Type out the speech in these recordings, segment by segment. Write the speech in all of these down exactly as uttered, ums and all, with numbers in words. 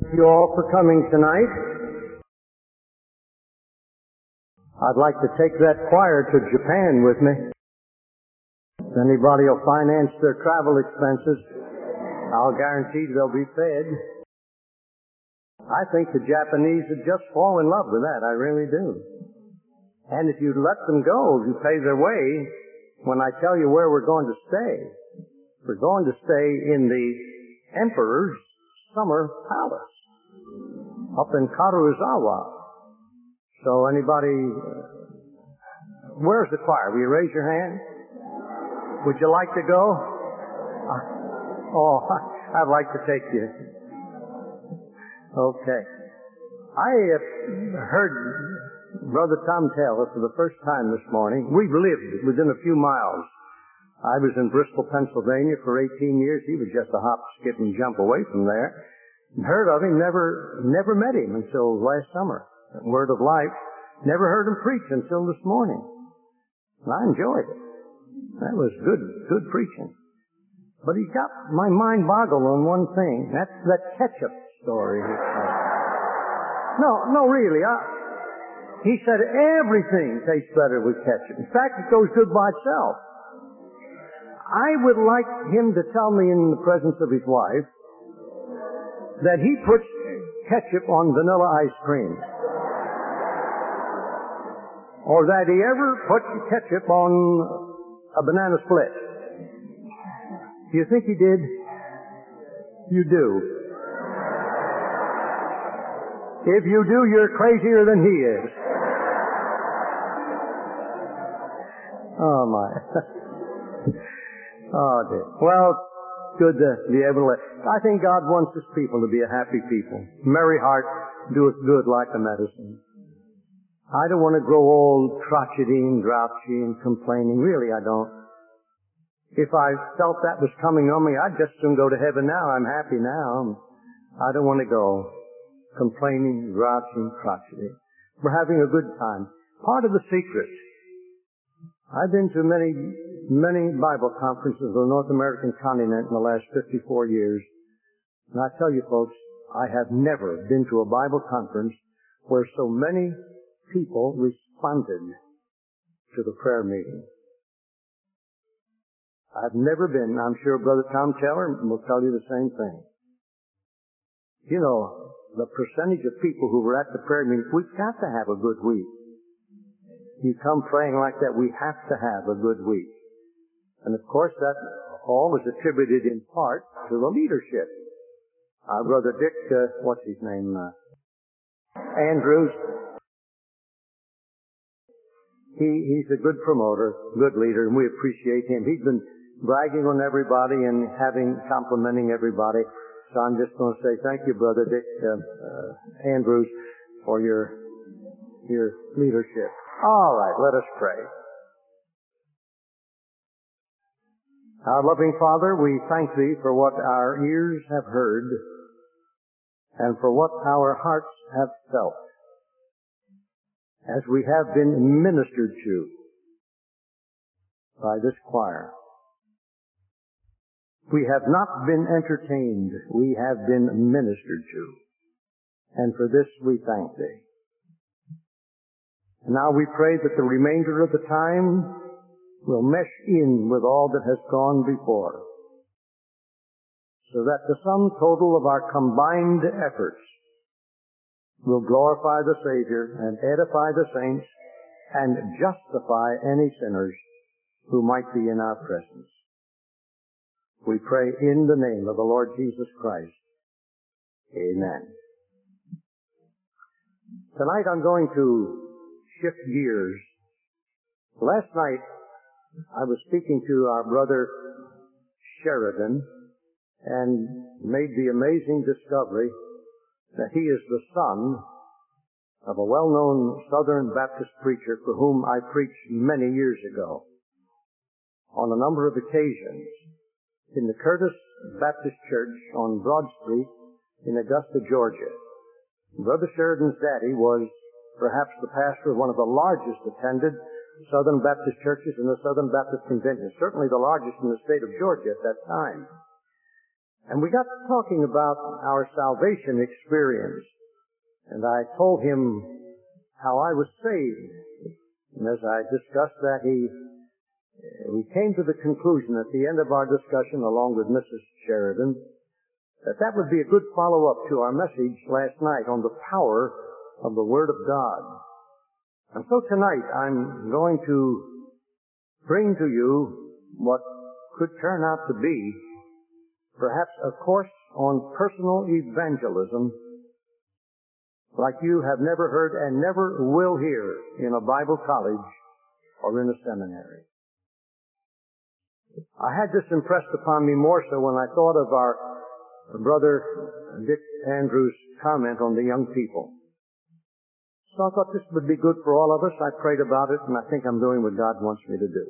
Thank you all for coming tonight. I'd like to take that choir to Japan with me. If anybody will finance their travel expenses, I'll guarantee they'll be fed. I think the Japanese would just fall in love with that. I really do. And if you let them go, if you pay their way, when I tell you where we're going to stay, we're going to stay in the Emperor's Summer Palace up in Karuizawa. So anybody, uh, where's the choir? Will you raise your hand? Would you like to go? Uh, oh, I'd like to take you. Okay. I uh, heard Brother Tom Taylor for the first time this morning. We've lived within a few miles. I was in Bristol, Pennsylvania for eighteen years. He was just a hop, skip, and jump away from there. Heard of him, never, never met him until last summer. Word of Life. Never heard him preach until this morning. And I enjoyed it. That was good, good preaching. But he got my mind boggled on one thing. That's that ketchup story. No, no, really. I, he said everything tastes better with ketchup. In fact, it goes good by itself. I would like him to tell me in the presence of his wife that he puts ketchup on vanilla ice cream. Or that he ever put ketchup on a banana split. Do you think he did? You do. If you do, you're crazier than he is. Oh my. Oh dear. Well, good to be able to. I think God wants His people to be a happy people. Merry heart doeth good like a medicine. I don't want to grow old, crotchety and grouchy and complaining. Really, I don't. If I felt that was coming on me, I'd just soon go to heaven now. I'm happy now. I don't want to go complaining, grouchy, and crotchety. We're having a good time. Part of the secret. I've been to many, many Bible conferences on the North American continent in the last fifty-four years. And I tell you folks, I have never been to a Bible conference where so many people responded to the prayer meeting. I've never been. I'm sure Brother Tom Taylor will tell you the same thing. You know, the percentage of people who were at the prayer meeting, we've got to have a good week. You come praying like that, we have to have a good week. And of course that all is attributed in part to the leadership. Our Brother Dick, uh, what's his name? Uh, Andrews. He, he's a good promoter, good leader, and we appreciate him. He's been bragging on everybody and having, complimenting everybody. So I'm just going to say thank you, Brother Dick uh, uh, Andrews, for your, your leadership. All right, let us pray. Our loving Father, we thank Thee for what our ears have heard and for what our hearts have felt as we have been ministered to by this choir. We have not been entertained. We have been ministered to. And for this we thank Thee. And now we pray that the remainder of the time will mesh in with all that has gone before, so that the sum total of our combined efforts will glorify the Savior and edify the saints and justify any sinners who might be in our presence. We pray in the name of the Lord Jesus Christ. Amen. Tonight I'm going to shift gears. Last night I was speaking to our brother Sheridan and made the amazing discovery that he is the son of a well-known Southern Baptist preacher for whom I preached many years ago on a number of occasions in the Curtis Baptist Church on Broad Street in Augusta, Georgia. Brother Sheridan's daddy was perhaps the pastor of one of the largest attended Southern Baptist churches in the Southern Baptist Convention, certainly the largest in the state of Georgia at that time. And we got talking about our salvation experience. And I told him how I was saved. And as I discussed that, he, we came to the conclusion at the end of our discussion, along with Missus Sheridan, that that would be a good follow-up to our message last night on the power of the Word of God. And so tonight I'm going to bring to you what could turn out to be perhaps a course on personal evangelism like you have never heard and never will hear in a Bible college or in a seminary. I had this impressed upon me more so when I thought of our brother Dick Andrews' comment on the young people. So I thought this would be good for all of us. I prayed about it, and I think I'm doing what God wants me to do.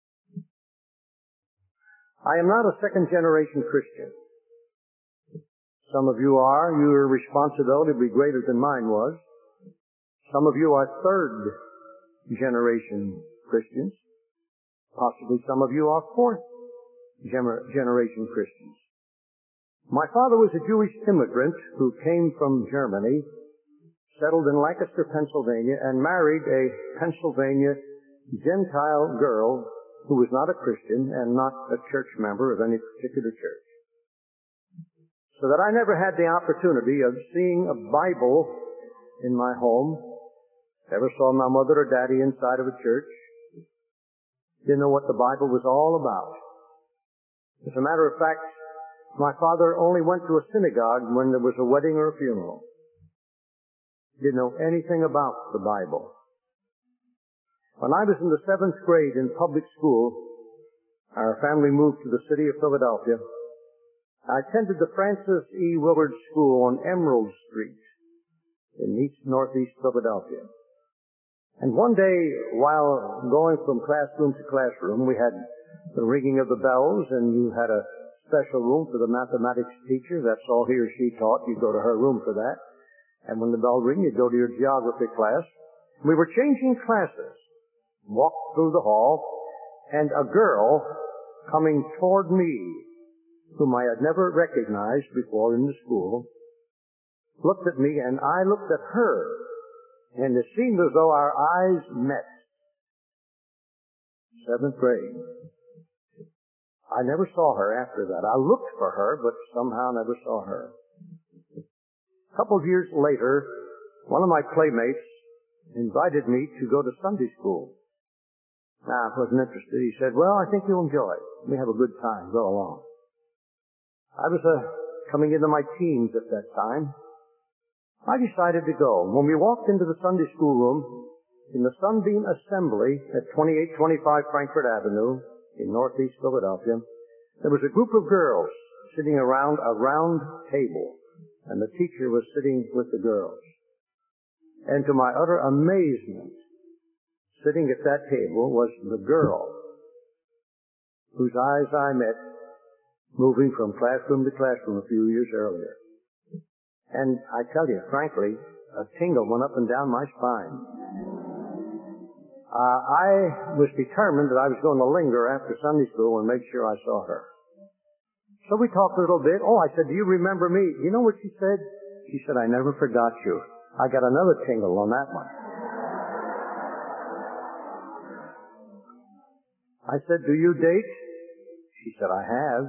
I am not a second-generation Christian. Some of you are. Your responsibility will be greater than mine was. Some of you are third-generation Christians. Possibly some of you are fourth-generation Christians. My father was a Jewish immigrant who came from Germany, settled in Lancaster, Pennsylvania, and married a Pennsylvania Gentile girl who was not a Christian and not a church member of any particular church. So that I never had the opportunity of seeing a Bible in my home. Never saw my mother or daddy inside of a church. Didn't know what the Bible was all about. As a matter of fact, my father only went to a synagogue when there was a wedding or a funeral. Didn't know anything about the Bible. When I was in the seventh grade in public school, our family moved to the city of Philadelphia. I attended the Francis E. Willard School on Emerald Street in East Northeast Philadelphia. And one day, while going from classroom to classroom, we had the ringing of the bells, and you had a special room for the mathematics teacher. That's all he or she taught. You go to her room for that. And when the bell rang, you'd go to your geography class. We were changing classes, walked through the hall, and a girl coming toward me, whom I had never recognized before in the school, looked at me, and I looked at her, and it seemed as though our eyes met. Seventh grade. I never saw her after that. I looked for her, but somehow never saw her. A couple of years later, one of my playmates invited me to go to Sunday school. Now, I wasn't interested. He said, well, I think you'll enjoy it. We have a good time. Go along. I was uh, coming into my teens at that time. I decided to go. When we walked into the Sunday school room, in the Sunbeam Assembly at twenty-eight twenty-five Frankfort Avenue in Northeast Philadelphia, there was a group of girls sitting around a round table, and the teacher was sitting with the girls. And to my utter amazement, sitting at that table was the girl whose eyes I met moving from classroom to classroom a few years earlier. And I tell you, frankly, a tingle went up and down my spine. Uh, I was determined that I was going to linger after Sunday school and make sure I saw her. So we talked a little bit. Oh, I said, do you remember me? You know what she said? She said, I never forgot you. I got another tingle on that one. I said, do you date? She said, I have.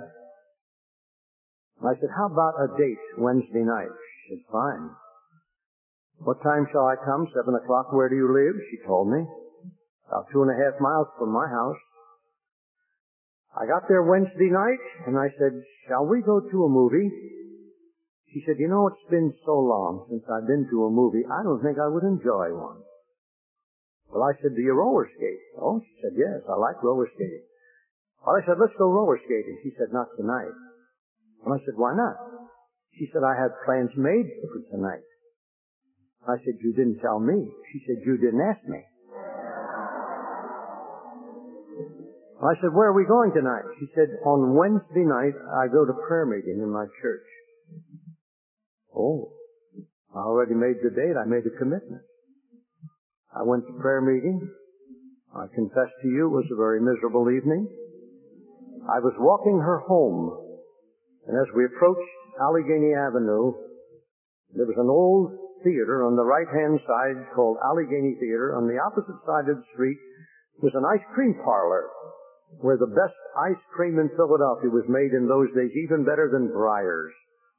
I said, how about a date Wednesday night? She said, fine. What time shall I come? Seven o'clock. Where do you live? She told me. About two and a half miles from my house. I got there Wednesday night, and I said, shall we go to a movie? She said, you know, it's been so long since I've been to a movie, I don't think I would enjoy one. Well, I said, do you roller skate? Oh, she said, yes, I like roller skating. Well, I said, let's go roller skating. She said, not tonight. And I said, why not? She said, I have plans made for tonight. I said, you didn't tell me. She said, you didn't ask me. I said, where are we going tonight? She said, on Wednesday night, I go to prayer meeting in my church. Oh, I already made the date. I made a commitment. I went to prayer meeting. I confess to you, it was a very miserable evening. I was walking her home And as we approached Allegheny Avenue, there was an old theater on the right-hand side called Allegheny Theater. On the opposite side of the street was an ice cream parlor where the best ice cream in Philadelphia was made in those days, even better than Breyer's.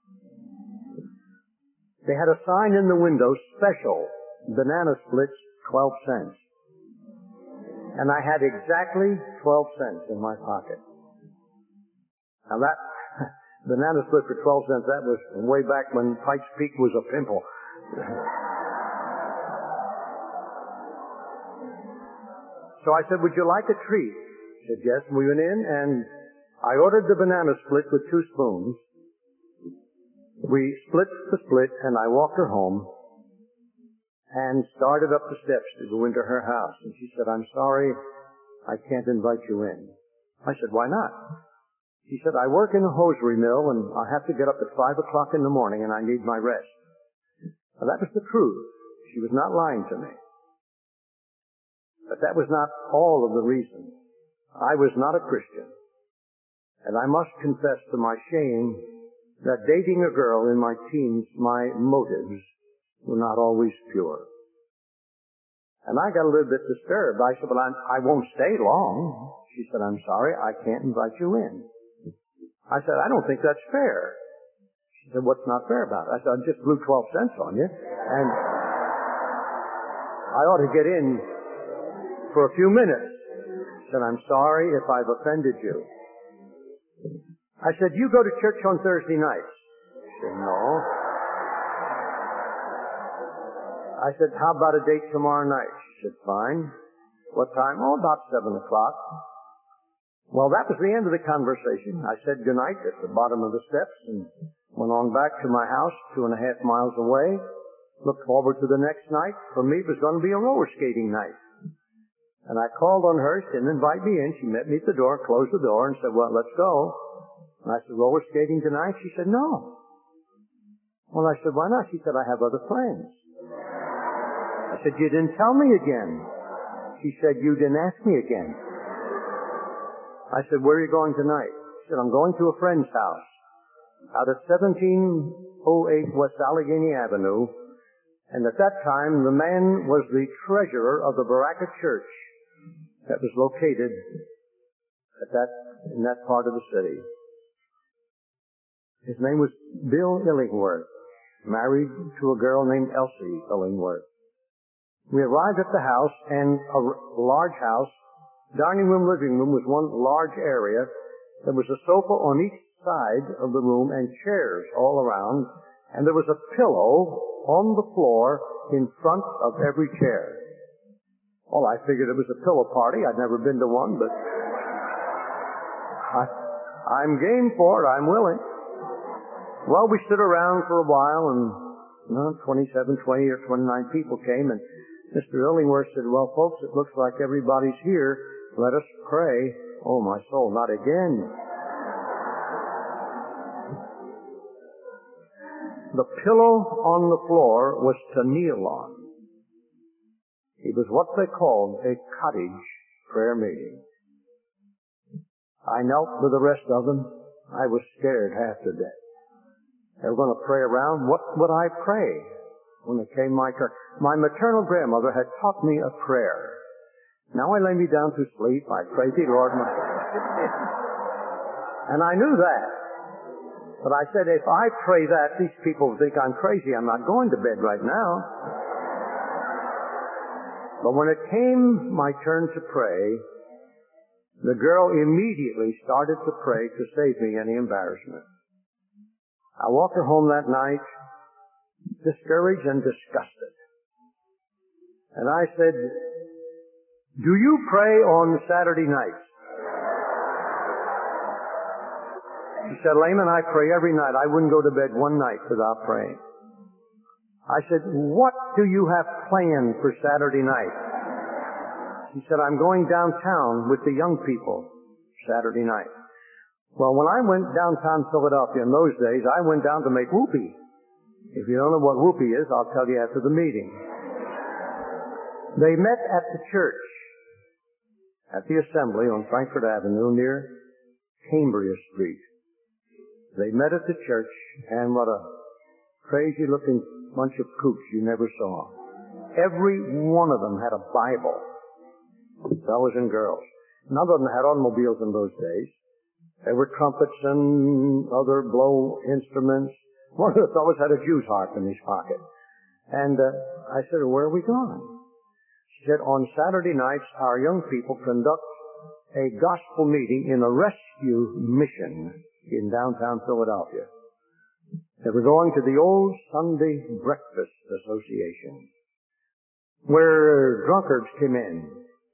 They had a sign in the window, special, banana splits, twelve cents. And I had exactly twelve cents in my pocket. Now that banana split for twelve cents, that was way back when Pikes Peak was a pimple. So I said, would you like a treat? She said, yes. And we went in, and I ordered the banana split with two spoons. We split the split, and I walked her home and started up the steps to go into her house. And she said, I'm sorry, I can't invite you in. I said, why not? She said, I work in a hosiery mill, and I have to get up at five o'clock in the morning, and I need my rest. Now, that was the truth. She was not lying to me. But that was not all of the reason. I was not a Christian. And I must confess to my shame that dating a girl in my teens, my motives were not always pure. And I got a little bit disturbed. I said, well, I'm, I won't stay long. She said, I'm sorry, I can't invite you in. I said, I don't think that's fair. She said, what's not fair about it? I said, I just blew twelve cents on you, and I ought to get in for a few minutes. She said, I'm sorry if I've offended you. I said, you go to church on Thursday nights? She said, no. I said, how about a date tomorrow night? She said, fine. What time? Oh, about seven o'clock. Well, that was the end of the conversation. I said goodnight at the bottom of the steps and went on back to my house two and a half miles away. Looked forward to the next night. For me, it was going to be a roller skating night. And I called on her. She didn't invite me in. She met me at the door, closed the door, and said, well, let's go. And I said, roller skating tonight? She said, no. Well, I said, why not? She said, I have other plans. I said, you didn't tell me again. She said, you didn't ask me again. I said, where are you going tonight? She said, I'm going to a friend's house out at seventeen oh eight West Allegheny Avenue. And at that time, the man was the treasurer of the Baraka Church that was located at that, in that part of the city. His name was Bill Illingworth, married to a girl named Elsie Illingworth. We arrived at the house, and a large house, dining room, living room was one large area. There was a sofa on each side of the room and chairs all around, and there was a pillow on the floor in front of every chair. Well, I figured it was a pillow party. I'd never been to one, but I, I'm game for it. I'm willing. Well, we stood around for a while, and you know, twenty-seven, twenty, or twenty-nine people came, and Mister Illingworth said, well, folks, it looks like everybody's here. Let us pray. Oh, my soul, not again. The pillow on the floor was to kneel on. It was what they called a cottage prayer meeting. I knelt with the rest of them. I was scared half to death. They were going to pray around. What would I pray when it came my turn? My maternal grandmother had taught me a prayer. Now I lay me down to sleep. I pray thee, Lord, my... And I knew that. But I said, if I pray that, these people will think I'm crazy. I'm not going to bed right now. But when it came my turn to pray, the girl immediately started to pray to save me any embarrassment. I walked her home that night, discouraged and disgusted. And I said, do you pray on Saturday nights? She said, Lehman, I pray every night. I wouldn't go to bed one night without praying. I said, what do you have planned for Saturday night? She said, I'm going downtown with the young people Saturday night. Well, when I went downtown Philadelphia in those days, I went down to make whoopee. If you don't know what whoopee is, I'll tell you after the meeting. They met at the church, at the assembly on Frankfort Avenue near Cambria Street. They met at the church, and what a crazy-looking bunch of kooks you never saw. Every one of them had a Bible, fellows and girls. None of them had automobiles in those days. There were trumpets and other blow instruments. One of the fellows had a Jew's harp in his pocket. And uh, I said, where are we going? She said, on Saturday nights, our young people conduct a gospel meeting in a rescue mission in downtown Philadelphia. They were going to the Old Sunday Breakfast Association, where drunkards came in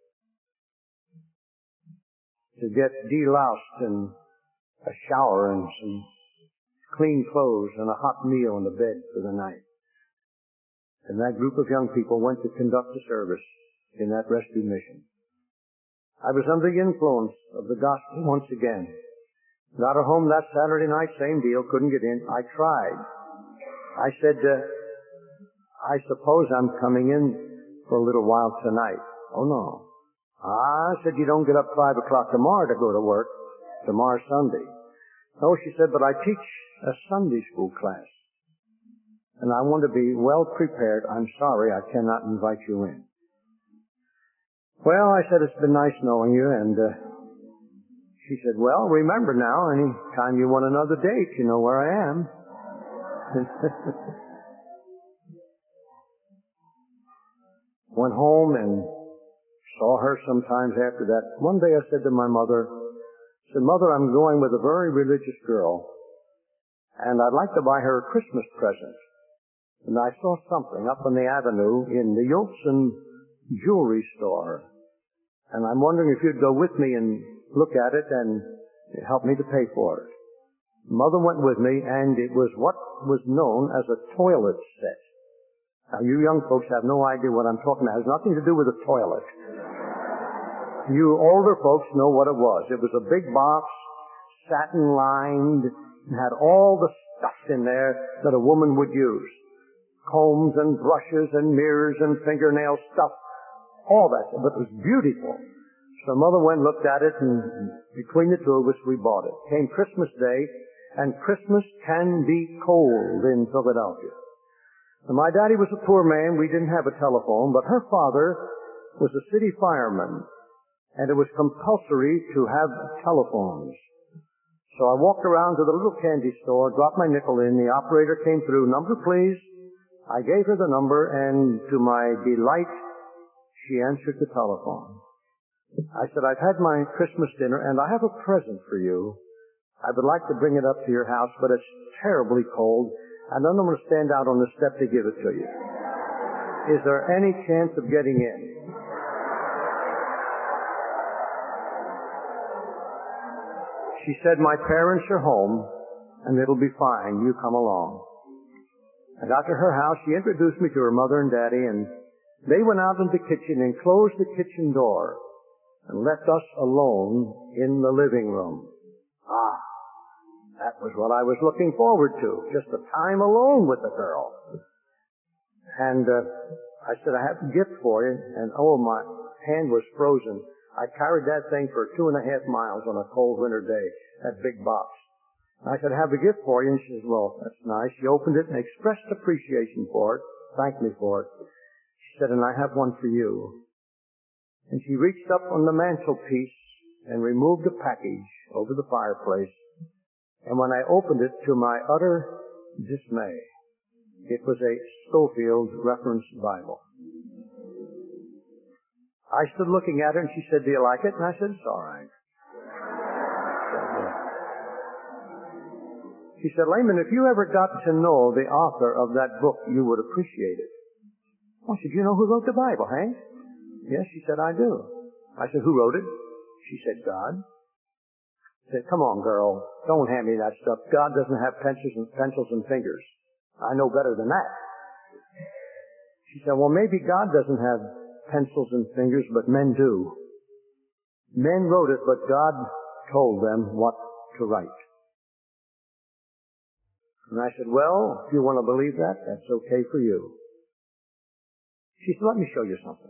to get deloused and a shower and some clean clothes and a hot meal and a bed for the night. And that group of young people went to conduct a service in that rescue mission. I was under the influence of the gospel once again. Got her home that Saturday night, same deal, couldn't get in. I tried. I said, uh, I suppose I'm coming in for a little while tonight. Oh, no. I said, you don't get up five o'clock tomorrow to go to work. Tomorrow's Sunday. No, she said, but I teach a Sunday school class. And I want to be well prepared. I'm sorry I cannot invite you in. Well, I said, it's been nice knowing you. And uh, she said, well, remember now, any time you want another date, you know where I am. Went home and saw her sometimes after that. One day I said to my mother, I said, Mother, I'm going with a very religious girl, and I'd like to buy her a Christmas present. And I saw something up on the avenue in the Yolkson jewelry store, and I'm wondering if you'd go with me and look at it and help me to pay for it. Mother went with me, and it was what was known as a toilet set. Now, you young folks have no idea what I'm talking about. It has nothing to do with a toilet. You older folks know what it was. It was a big box, satin-lined, and had all the stuff in there that a woman would use. Combs and brushes and mirrors and fingernail stuff. All that. But it was beautiful. So Mother went and looked at it, and between the two of us, we bought it. Came Christmas Day, and Christmas can be cold in Philadelphia. Now, my daddy was a poor man. We didn't have a telephone, but her father was a city fireman, and it was compulsory to have telephones. So I walked around to the little candy store, dropped my nickel in, the operator came through, number please. I gave her the number, and to my delight, she answered the telephone. I said, I've had my Christmas dinner, and I have a present for you. I would like to bring it up to your house, but it's terribly cold, and then I'm going to stand out on the step to give it to you. Is there any chance of getting in? She said, my parents are home, and it'll be fine. You come along. I got to her house. She introduced me to her mother and daddy, and they went out in the kitchen and closed the kitchen door and left us alone in the living room. Ah, that was what I was looking forward to, just a time alone with the girl. And uh, I said, I have a gift for you, and oh, my hand was frozen. I carried that thing for two and a half miles on a cold winter day, that big box. I said, I have a gift for you. And she says, well, that's nice. She opened it and expressed appreciation for it, thanked me for it. She said, and I have one for you. And she reached up on the mantelpiece and removed a package over the fireplace. And when I opened it, to my utter dismay, it was a Schofield Reference Bible. I stood looking at her, and she said, do you like it? And I said, it's all right. She said, Lehman, if you ever got to know the author of that book, you would appreciate it. I said, you know who wrote the Bible, Hank? Yes, she said, I do. I said, who wrote it? She said, God. I said, come on, girl, don't hand me that stuff. God doesn't have pencils and, pencils and fingers. I know better than that. She said, well, maybe God doesn't have pencils and fingers, but men do. Men wrote it, but God told them what to write. And I said, well, if you want to believe that, that's okay for you. She said, let me show you something.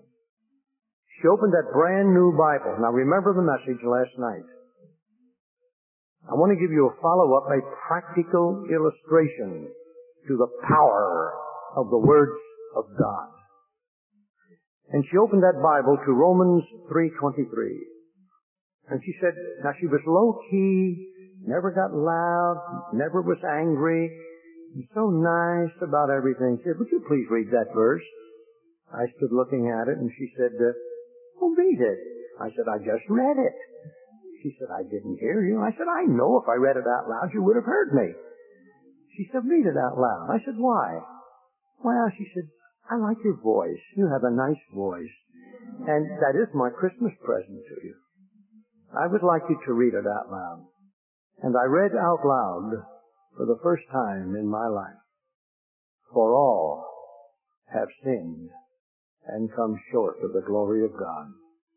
She opened that brand new Bible. Now remember the message last night. I want to give you a follow-up, a practical illustration to the power of the words of God. And she opened that Bible to Romans three twenty-three. And she said, now she was low-key, never got loud, never was angry, and so nice about everything. She said, would you please read that verse? I stood looking at it, and she said, uh, well, read it. I said, I just read it. She said, I didn't hear you. I said, I know if I read it out loud, you would have heard me. She said, read it out loud. I said, why? Well, she said, I like your voice. You have a nice voice. And that is my Christmas present to you. I would like you to read it out loud. And I read out loud for the first time in my life. For all have sinned and come short of the glory of God.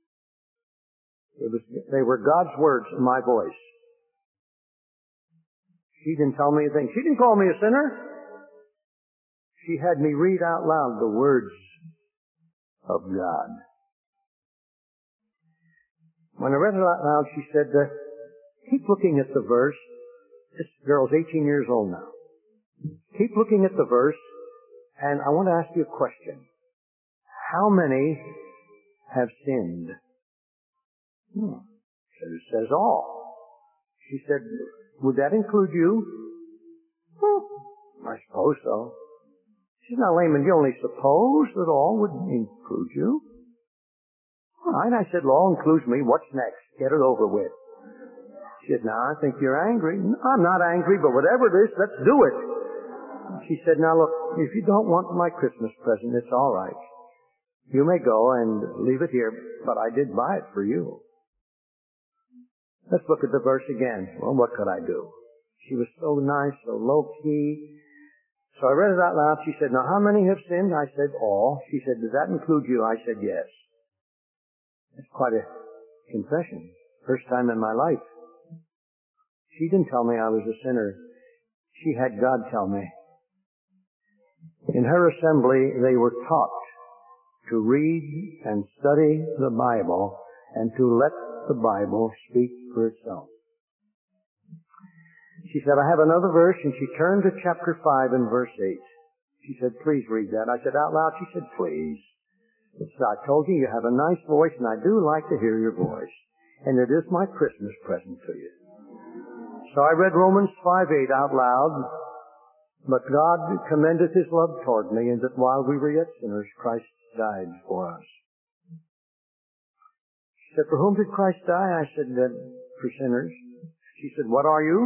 It was, they were God's words in my voice. She didn't tell me anything. She didn't call me a sinner. She had me read out loud the words of God. When I read it out loud, she said, uh, keep looking at the verse. This girl's eighteen years old now. Keep looking at the verse, and I want to ask you a question. How many have sinned? Hmm. It says all. She said, would that include you? Well, I suppose so. She said, now, Layman, you only suppose that all would include you? All right, I said, law includes me. What's next? Get it over with. She said, now, I think you're angry. No, I'm not angry, but whatever it is, let's do it. She said, now, look, if you don't want my Christmas present, it's all right. You may go and leave it here, but I did buy it for you. Let's look at the verse again. Well, what could I do? She was so nice, so low-key. So I read it out loud. She said, now, how many have sinned? I said, all. She said, does that include you? I said, yes. That's quite a confession. First time in my life. She didn't tell me I was a sinner. She had God tell me. In her assembly, they were taught to read and study the Bible and to let the Bible speak for itself. She said, I have another verse, and she turned to chapter five and verse eight. She said, please read that. I said out loud, she said, please. So I told you, you have a nice voice, and I do like to hear your voice. And it is my Christmas present to you. So I read Romans five eight out loud. But God commendeth His love toward me, and that while we were yet sinners, Christ died for us. She said, for whom did Christ die? I said, uh, for sinners. She said, what are you?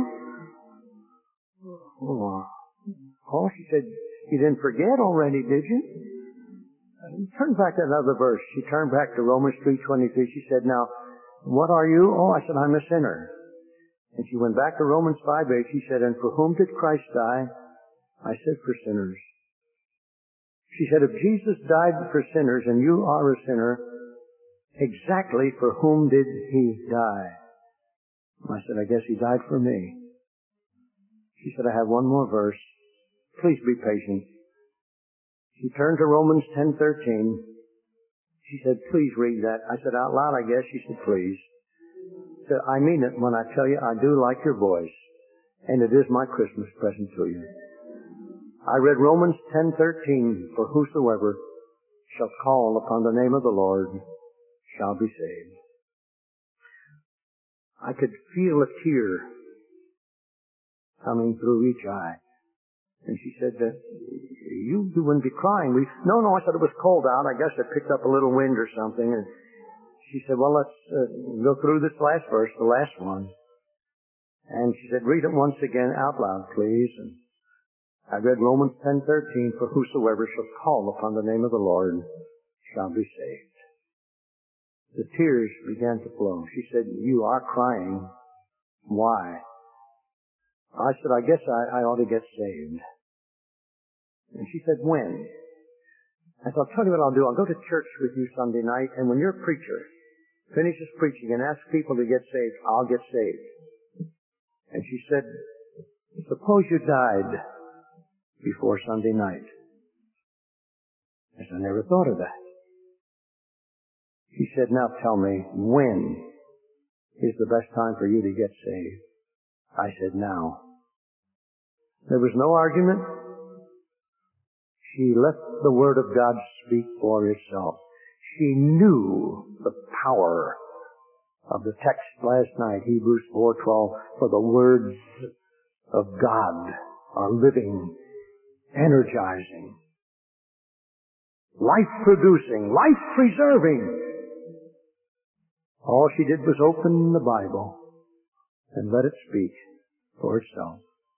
Oh, oh, she said, you didn't forget already, did you? Turn back to another verse. She turned back to Romans three twenty-three. She said, now, what are you? Oh, I said, I'm a sinner. And she went back to Romans five eight. She said, and for whom did Christ die? I said, for sinners. She said, if Jesus died for sinners and you are a sinner, exactly for whom did He die? I said, I guess He died for me. She said, I have one more verse. Please be patient. She turned to Romans ten thirteen. She said, please read that. I said, out loud, I guess. She said, please. She said, I mean it when I tell you I do like your voice, and it is my Christmas present to you. I read Romans ten thirteen, for whosoever shall call upon the name of the Lord shall be saved. I could feel a tear coming through each eye. And she said, uh, you, you wouldn't be crying. We, no, no, I said it was cold out. I guess it picked up a little wind or something. And she said, well, let's uh, go through this last verse, the last one. And she said, read it once again out loud, please. And I read Romans ten thirteen, for whosoever shall call upon the name of the Lord shall be saved. The tears began to flow. She said, you are crying. Why? I said, I guess I, I ought to get saved. And she said, when? I said, I'll tell you what I'll do. I'll go to church with you Sunday night, and when your preacher finishes preaching and asks people to get saved, I'll get saved. And she said, suppose you died before Sunday night. I said, I never thought of that. She said, now tell me, when is the best time for you to get saved? I said, now. There was no argument. She let the Word of God speak for itself. She knew the power of the text last night, Hebrews four twelve, for the words of God are living, energizing, life-producing, life-preserving. All she did was open the Bible and let it speak for itself.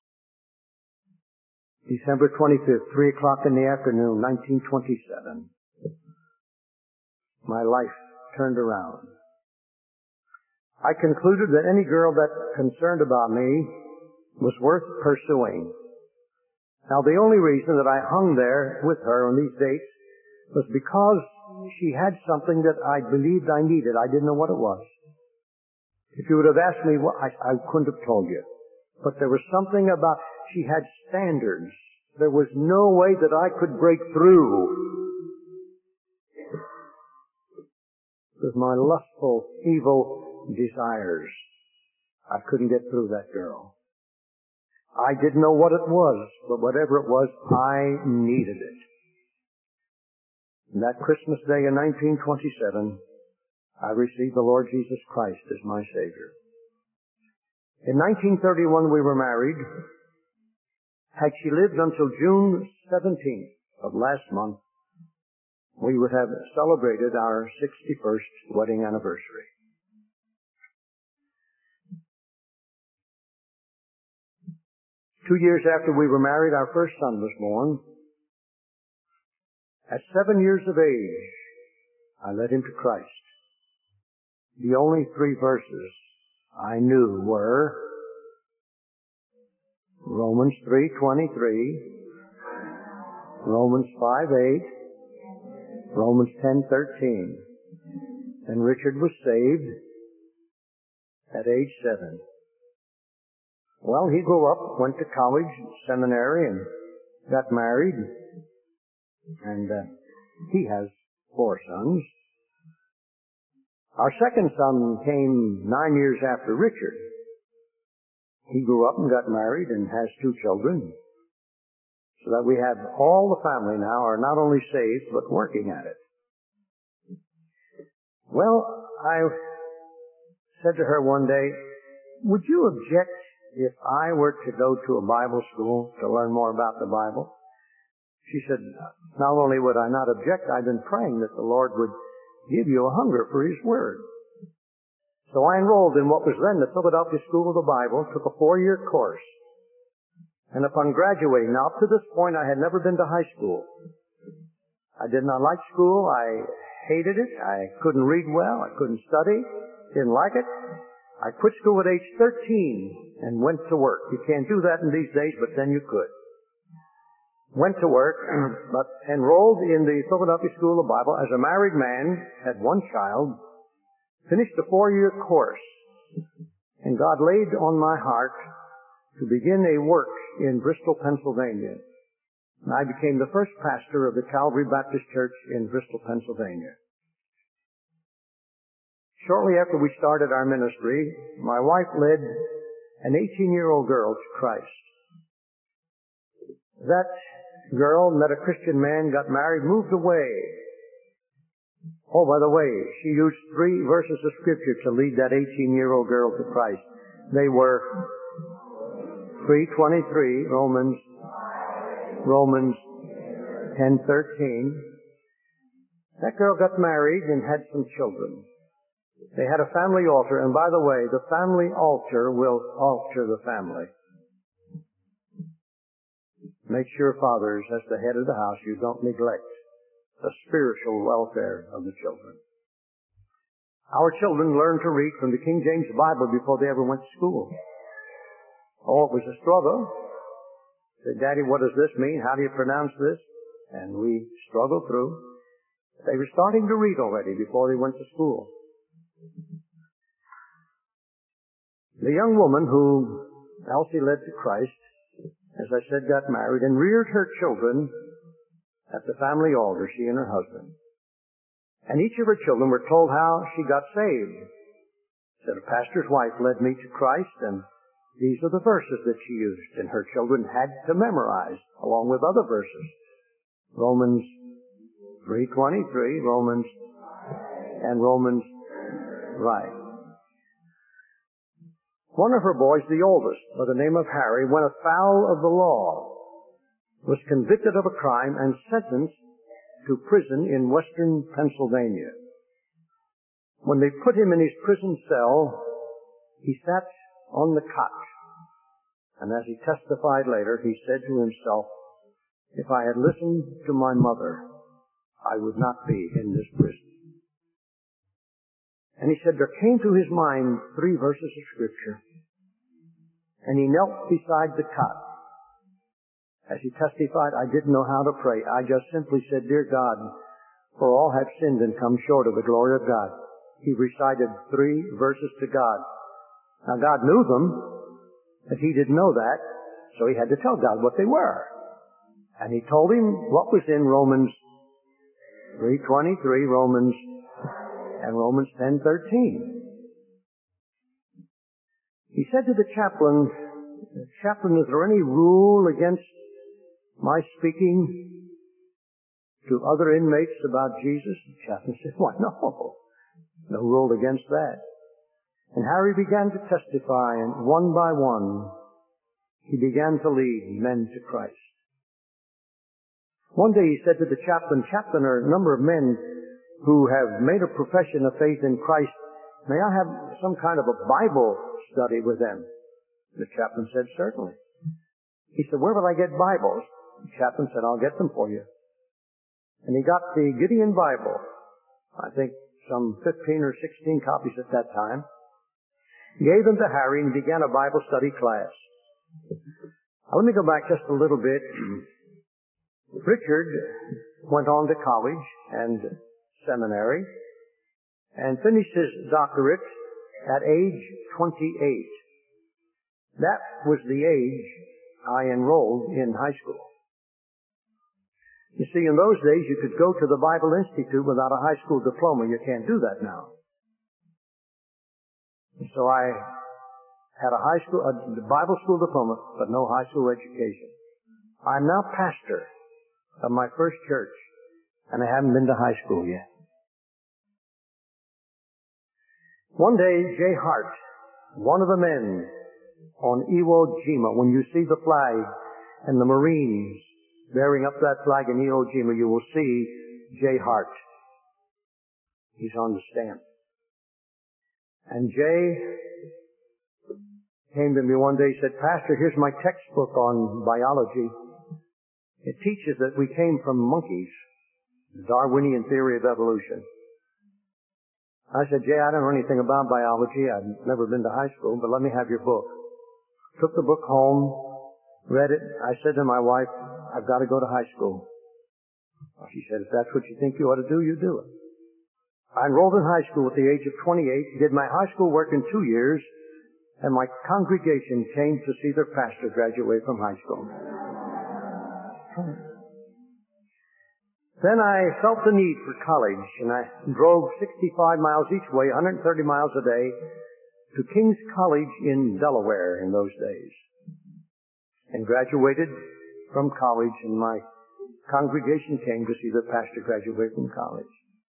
December twenty-fifth, three o'clock in the afternoon, nineteen twenty-seven. My life turned around. I concluded that any girl that concerned about me was worth pursuing. Now, the only reason that I hung there with her on these dates was because she had something that I believed I needed. I didn't know what it was. If you would have asked me, what, I, I couldn't have told you. But there was something about, she had standards. There was no way that I could break through with my lustful, evil desires. I couldn't get through that girl. I didn't know what it was, but whatever it was, I needed it. And that Christmas day in nineteen twenty-seven, I received the Lord Jesus Christ as my Savior. In nineteen thirty-one, we were married. Had she lived until June seventeenth of last month, we would have celebrated our sixty-first wedding anniversary. Two years after we were married, our first son was born. At seven years of age, I led him to Christ. The only three verses I knew were Romans three twenty-three, Romans five eight, Romans ten thirteen. And Richard was saved at age seven. Well, he grew up, went to college, seminary, and got married. And uh, he has four sons. Our second son came nine years after Richard. He grew up and got married and has two children. So that we have all the family now are not only saved, but working at it. Well, I said to her one day, would you object if I were to go to a Bible school to learn more about the Bible? She said, not only would I not object, I've been praying that the Lord would give you a hunger for His Word. So I enrolled in what was then the Philadelphia School of the Bible, took a four-year course. And upon graduating, now up to this point I had never been to high school. I did not like school. I hated it. I couldn't read well. I couldn't study. Didn't like it. I quit school at age thirteen and went to work. You can't do that in these days, but then you could. Went to work, but enrolled in the Philadelphia School of the Bible as a married man, had one child, finished a four-year course, and God laid on my heart to begin a work in Bristol, Pennsylvania. And I became the first pastor of the Calvary Baptist Church in Bristol, Pennsylvania. Shortly after we started our ministry, my wife led an eighteen-year-old girl to Christ. That girl met a Christian man, got married, moved away. Oh, by the way, she used three verses of Scripture to lead that eighteen-year-old girl to Christ. They were three twenty-three, Romans, Romans ten thirteen. That girl got married and had some children. They had a family altar, and by the way, the family altar will alter the family. Make sure, fathers, as the head of the house, you don't neglect the spiritual welfare of the children. Our children learned to read from the King James Bible before they ever went to school. Oh, it was a struggle. Said, Daddy, what does this mean? How do you pronounce this? And we struggled through. They were starting to read already before they went to school. The young woman who Elsie led to Christ, as I said, got married and reared her children at the family altar, she and her husband. And each of her children were told how she got saved. Said, a pastor's wife led me to Christ, and These are the verses that she used, and her children had to memorize, along with other verses. Romans three twenty-three, Romans, and Romans, right. One of her boys, the oldest, by the name of Harry, went afoul of the law, was convicted of a crime, and sentenced to prison in western Pennsylvania. When they put him in his prison cell, he sat on the cot, and as he testified later, he said to himself, if I had listened to my mother, I would not be in this prison. And he said there came to his mind three verses of Scripture, and he knelt beside the cot. As he testified, I didn't know how to pray. I just simply said, Dear God, for all have sinned and come short of the glory of God. He recited three verses to God. Now God knew them, but he didn't know that, so he had to tell God what they were. And he told him what was in Romans three twenty-three, Romans, and Romans ten thirteen. He said to the chaplain, Chaplain, is there any rule against my speaking to other inmates about Jesus? The chaplain said, why, no. No rule against that. And Harry began to testify, and one by one, he began to lead men to Christ. One day he said to the chaplain, Chaplain, there are a number of men who have made a profession of faith in Christ. May I have some kind of a Bible study with them? The chaplain said, certainly. He said, where will I get Bibles? The chaplain said, I'll get them for you. And he got the Gideon Bible, I think some fifteen or sixteen copies at that time, gave them to Harry, and began a Bible study class. Now, let me go back just a little bit. Richard went on to college and seminary and finished his doctorate at age twenty-eight. That was the age I enrolled in high school. You see, in those days, you could go to the Bible Institute without a high school diploma. You can't do that now. So I had a high school, a Bible school diploma, but no high school education. I'm now pastor of my first church, and I haven't been to high school yet. One day, Jay Hart, one of the men on Iwo Jima, when you see the flag and the Marines bearing up that flag in Iwo Jima, you will see Jay Hart. He's on the stamp. And Jay came to me one day and said, Pastor, here's my textbook on biology. It teaches that we came from monkeys, the Darwinian theory of evolution. I said, Jay, I don't know anything about biology. I've never been to high school, but let me have your book. Took the book home, read it. I said to my wife, I've got to go to high school. Well, she said, if that's what you think you ought to do, you do it. I enrolled in high school at the age of twenty-eight, did my high school work in two years, and my congregation came to see their pastor graduate from high school. Then I felt the need for college, and I drove sixty-five miles each way, one hundred thirty miles a day, to King's College in Delaware in those days, and graduated from college, and my congregation came to see their pastor graduate from college.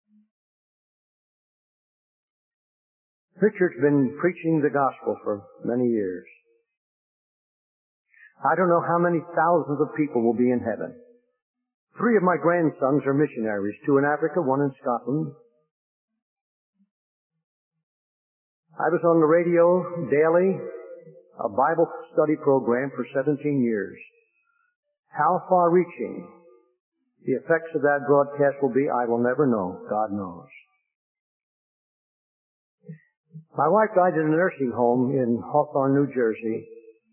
Richard's been preaching the gospel for many years. I don't know how many thousands of people will be in heaven. Three of my grandsons are missionaries, two in Africa, one in Scotland. I was on the radio daily, a Bible study program for seventeen years. How far-reaching the effects of that broadcast will be, I will never know. God knows. My wife died in a nursing home in Hawthorne, New Jersey.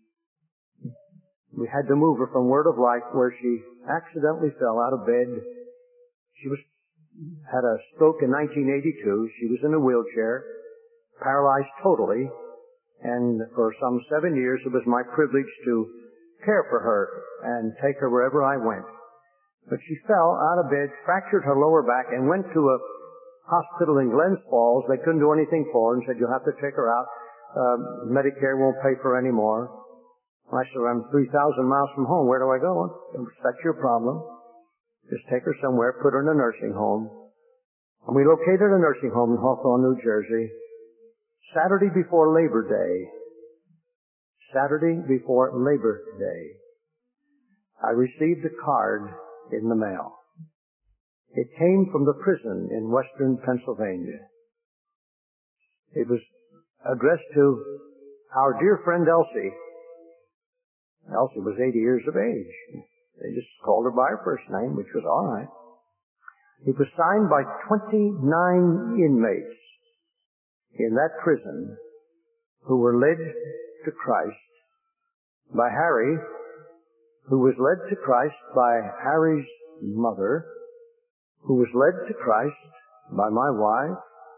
We had to move her from Word of Life, where she accidentally fell out of bed. She was had a stroke in nineteen eighty-two. She was in a wheelchair, paralyzed totally, and for some seven years it was my privilege to care for her and take her wherever I went. But she fell out of bed, fractured her lower back, and went to a hospital in Glens Falls. They couldn't do anything for her and said, you'll have to take her out. uh, Medicare won't pay for any more. I said, I'm three thousand miles from home. Where do I go? That's your problem. Just take her somewhere, put her in a nursing home. And we located a nursing home in Hawthorne, New Jersey, Saturday before Labor Day. Saturday before Labor Day. I received a card in the mail. It came from the prison in western Pennsylvania. It was addressed to our dear friend Elsie. Elsie was eighty years of age. They just called her by her first name, which was all right. It was signed by twenty-nine inmates in that prison who were led to Christ by Harry, who was led to Christ by Harry's mother, who was led to Christ by my wife.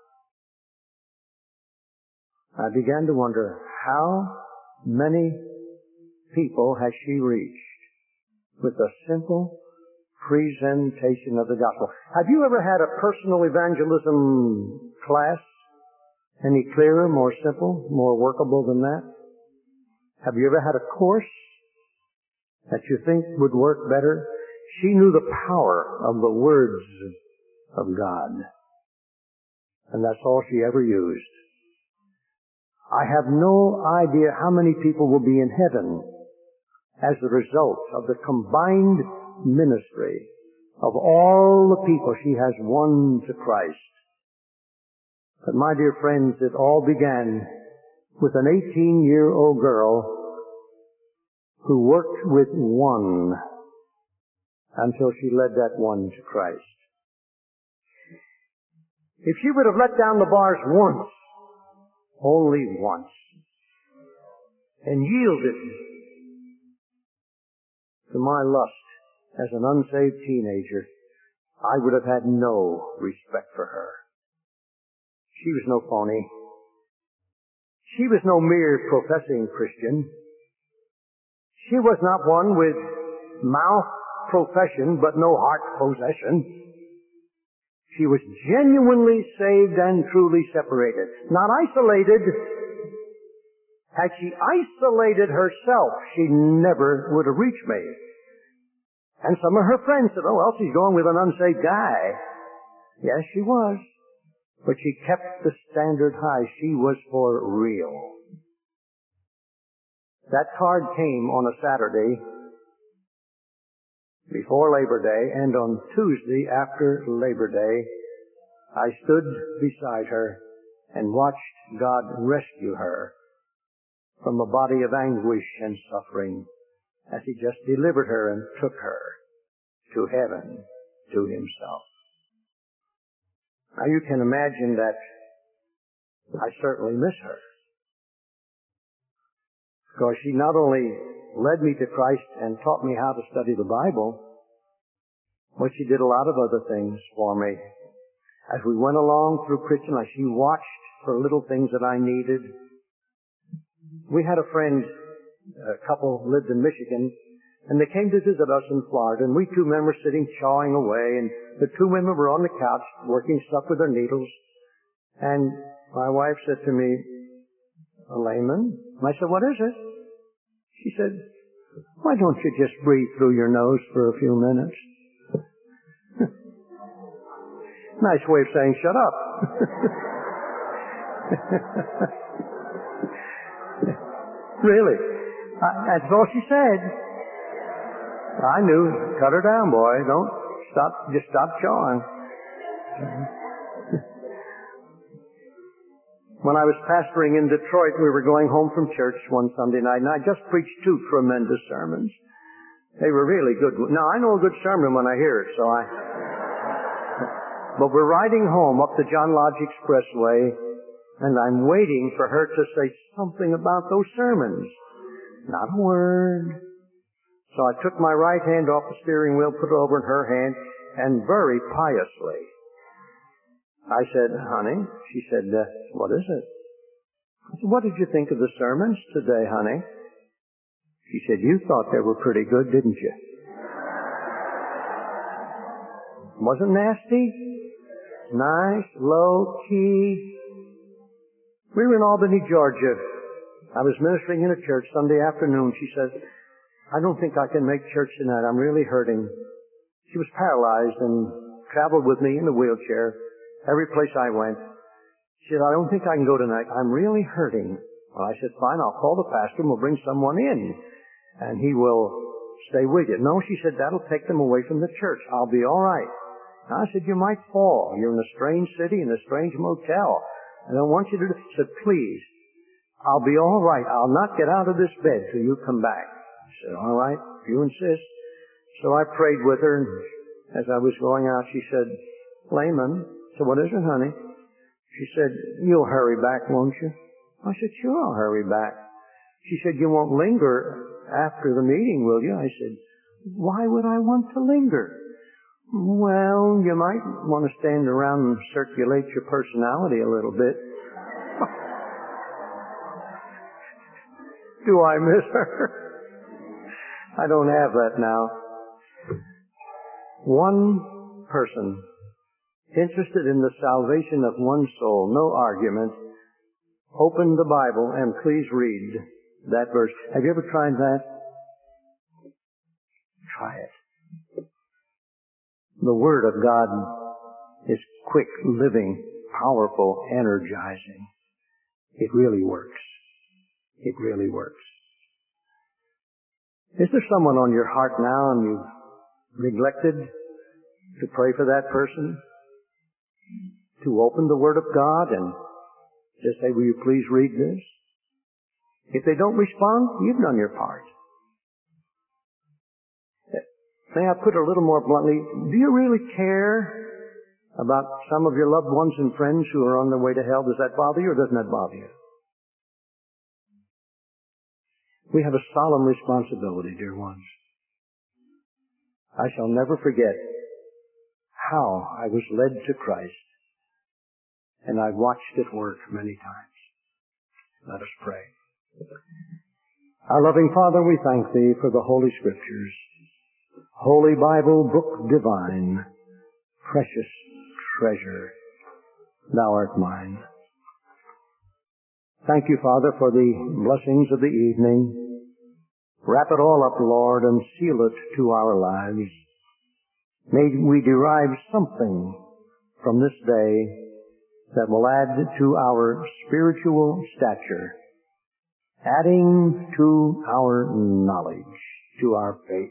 I began to wonder, how many people has she reached with a simple presentation of the gospel? Have you ever had a personal evangelism class any clearer, more simple, more workable than that? Have you ever had a course that you think would work better? She knew the power of the words of God. And that's all she ever used. I have no idea how many people will be in heaven as a result of the combined ministry of all the people she has won to Christ. But my dear friends, it all began with an eighteen-year-old girl who worked with one until she led that one to Christ. If she would have let down the bars once, only once, and yielded to my lust as an unsaved teenager, I would have had no respect for her. She was no phony. She was no mere professing Christian. She was not one with mouth profession but no heart possession. She was genuinely saved and truly separated, not isolated. Had she isolated herself, she never would have reached me. And some of her friends said, oh, well, she's going with an unsaved guy. Yes, she was. But she kept the standard high. She was for real. That card came on a Saturday before Labor Day, and on Tuesday after Labor Day, I stood beside her and watched God rescue her from a body of anguish and suffering as He just delivered her and took her to heaven, to Himself. Now you can imagine that I certainly miss her, because she not only led me to Christ and taught me how to study the Bible, but she did a lot of other things for me. As we went along through Christian life, she watched for little things that I needed. We had a friend, a couple lived in Michigan, and they came to visit us in Florida, and we two men were sitting chawing away, and the two women were on the couch working stuff with their needles. And my wife said to me, Layman, I said, what is it? She said, why don't you just breathe through your nose for a few minutes? Nice way of saying shut up. Really. I, that's all she said. I knew, cut her down, boy. Don't stop, just stop chawing. When I was pastoring in Detroit, we were going home from church one Sunday night, and I just preached two tremendous sermons. They were really good. Now, I know a good sermon when I hear it, so I... But we're riding home up the John Lodge Expressway, and I'm waiting for her to say something about those sermons. Not a word. So I took my right hand off the steering wheel, put it over in her hand, and very piously, I said, honey, she said, uh, what is it? I said, what did you think of the sermons today, honey? She said, you thought they were pretty good, didn't you? Wasn't nasty? Nice, low key. We were in Albany, Georgia. I was ministering in a church Sunday afternoon. She says, I don't think I can make church tonight. I'm really hurting. She was paralyzed and traveled with me in a wheelchair every place I went. She said, I don't think I can go tonight. I'm really hurting. Well, I said, fine, I'll call the pastor and we'll bring someone in, and he will stay with you. No, she said, that'll take them away from the church. I'll be all right. And I said, you might fall. You're in a strange city, in a strange motel. I don't want you to do. She said, please, I'll be all right. I'll not get out of this bed till you come back. I said, all right, if you insist. So I prayed with her, and as I was going out, she said, Layman. So what is it, honey? She said, you'll hurry back, won't you? I said, sure, I'll hurry back. She said, you won't linger after the meeting, will you? I said, why would I want to linger? Well, you might want to stand around and circulate your personality a little bit. Do I miss her? I don't have that now. One person interested in the salvation of one soul, no argument. Open the Bible and please read that verse. Have you ever tried that? Try it. The Word of God is quick, living, powerful, energizing. It really works. It really works. Is there someone on your heart now and you've neglected to pray for that person? To open the Word of God and just say, will you please read this? If they don't respond, you've done your part. May I put it a little more bluntly, do you really care about some of your loved ones and friends who are on their way to hell? Does that bother you or doesn't that bother you? We have a solemn responsibility, dear ones. I shall never forget how I was led to Christ, and I watched it work many times. Let us pray. Our loving Father, we thank Thee for the Holy Scriptures. Holy Bible, book divine, precious treasure, Thou art mine. Thank you, Father, for the blessings of the evening. Wrap it all up, Lord, and seal it to our lives. May we derive something from this day that will add to our spiritual stature, adding to our knowledge, to our faith.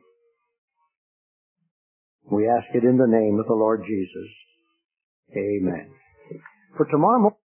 We ask it in the name of the Lord Jesus. Amen. For tomorrow morning,